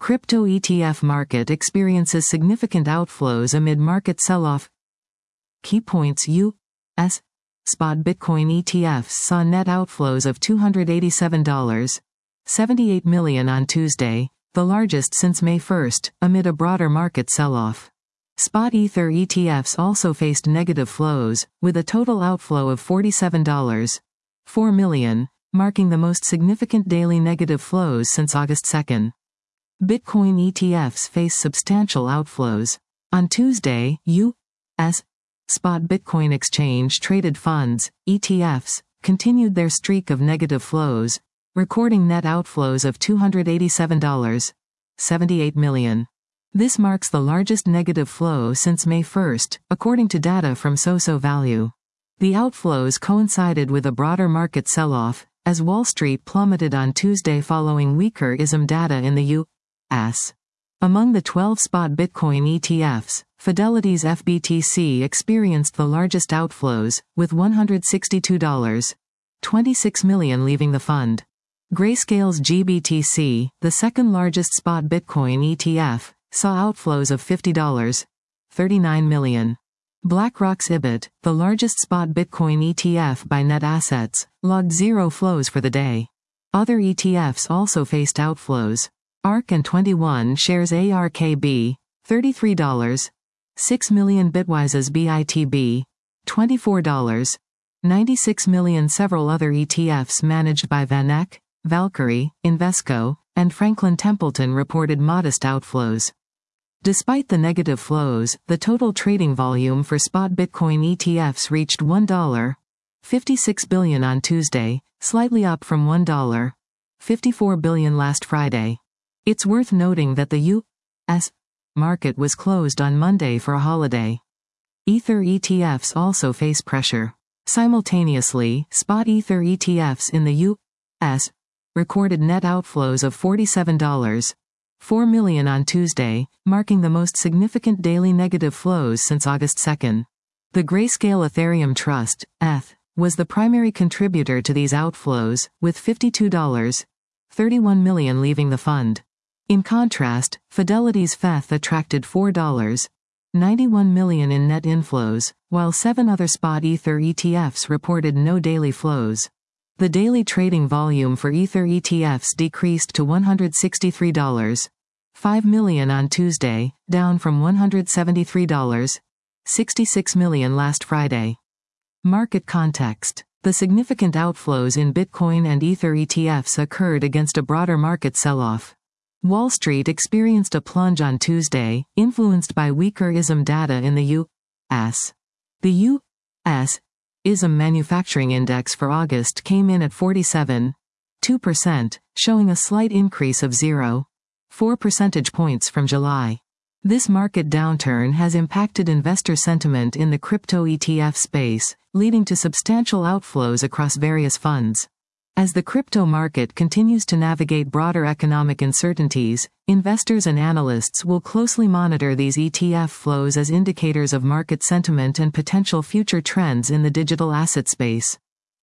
crypto ETF market experiences significant outflows amid market sell-off. Key points: U.S. spot Bitcoin ETFs saw net outflows of $287.78 million on Tuesday, the largest since May 1, amid a broader market sell-off. Spot Ether ETFs also faced negative flows, with a total outflow of $47.4 million, marking the most significant daily negative flows since August 2. Bitcoin ETFs face substantial outflows. On Tuesday, U.S. spot Bitcoin exchange-traded funds, ETFs, continued their streak of negative flows, recording net outflows of $287.78 million. This marks the largest negative flow since May 1, according to data from SoSoValue. The outflows coincided with a broader market sell-off, as Wall Street plummeted on Tuesday following weaker ISM data in the U.S. Among the 12 spot Bitcoin ETFs, Fidelity's FBTC experienced the largest outflows, with $162.26 million leaving the fund. Grayscale's GBTC, the second largest spot Bitcoin ETF, saw outflows of $50.39 million. BlackRock's IBIT, the largest spot Bitcoin ETF by net assets, logged zero flows for the day. Other ETFs also faced outflows. ARK and 21 shares ARKB, $33.06 million. Bitwise's BITB, $24.96 million. Several other ETFs managed by VanEck, Valkyrie, Invesco, and Franklin Templeton reported modest outflows. Despite the negative flows, the total trading volume for spot Bitcoin ETFs reached $1.56 billion on Tuesday, slightly up from $1.54 billion last Friday. It's worth noting that the U.S. market was closed on Monday for a holiday. Ether ETFs also face pressure. Simultaneously, spot Ether ETFs in the U.S. recorded net outflows of $47.4 million on Tuesday, marking the most significant daily negative flows since August 2. The Grayscale Ethereum Trust, ETH, was the primary contributor to these outflows, with $52.31 million leaving the fund. In contrast, Fidelity's FETH attracted $4.91 million in net inflows, while 7 other spot Ether ETFs reported no daily flows. The daily trading volume for Ether ETFs decreased to $163.5 million on Tuesday, down from $173.66 million last Friday. Market context. The significant outflows in Bitcoin and Ether ETFs occurred against a broader market sell-off. Wall Street experienced a plunge on Tuesday, influenced by weaker ISM data in the U.S. The U.S. ISM Manufacturing Index for August came in at 47.2%, showing a slight increase of 0.4 percentage points from July. This market downturn has impacted investor sentiment in the crypto ETF space, leading to substantial outflows across various funds. As the crypto market continues to navigate broader economic uncertainties, investors and analysts will closely monitor these ETF flows as indicators of market sentiment and potential future trends in the digital asset space.